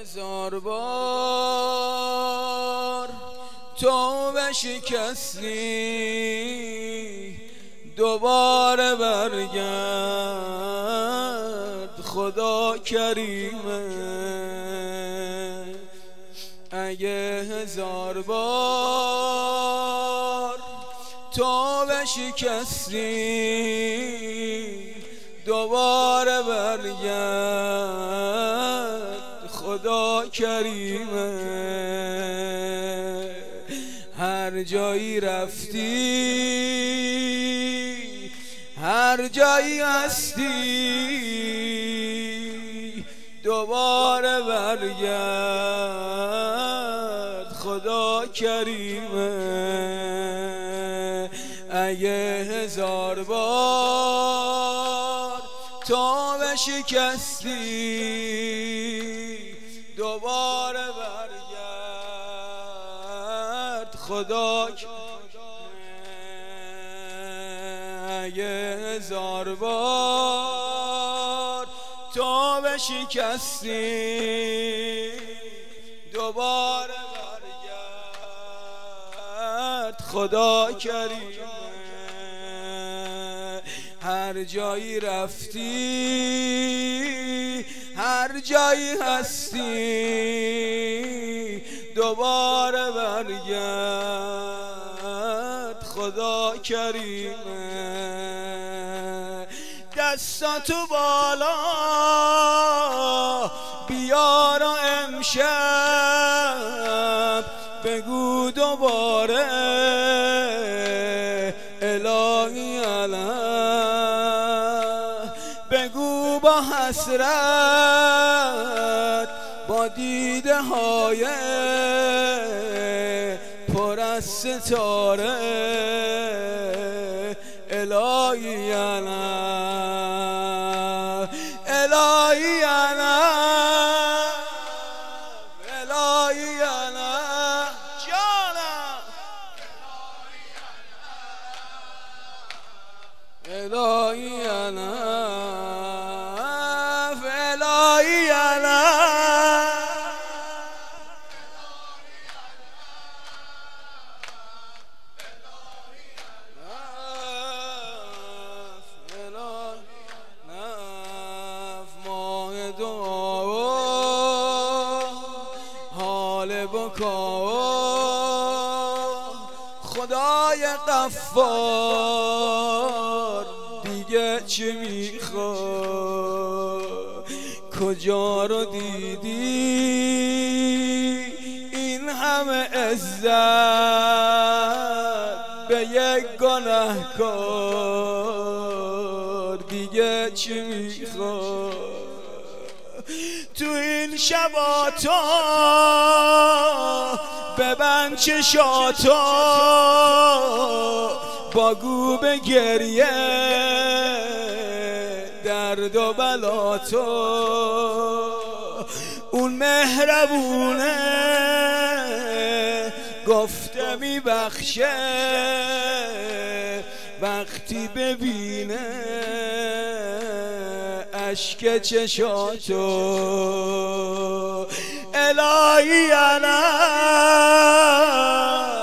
1000 بار توبه شکستی، دوباره برگرد، خدا کریمه. اگه 1000 بار توبه شکستی، دوباره برگرد، خدا کریمه. هر جایی رفتی، هر جایی هستی، دوباره برگرد، خدا کریمه. اگه 1000 بار توبه شکستی، دوباره برگرد، خدا کریمه. اگه 1000 بار توبه شکستی، دوباره برگرد، خدا کریمه. هر جایی رفتی، هر جایی هستی، دوباره برگرد، خدا کریمه. دستاتو بالا بیار و امشب بگو دوباره الهی علیه، بگو با حسرت، با دیده های پر از ستاره الهی علیه، الهی علیه، الهی علیه جانم، الهی علیه، الهی علیه. خدای غفار دیگه چه میخواد؟ کجا رو دیدی این همه عزت به یک گناهکار؟ دیگه چه میخواد؟ تو این شباتا ببند چشاتا، باگو به گریه درد و بلاتو. اون مهربونه گفته میبخشه وقتی ببینه اشک چشاتو. الهی علیه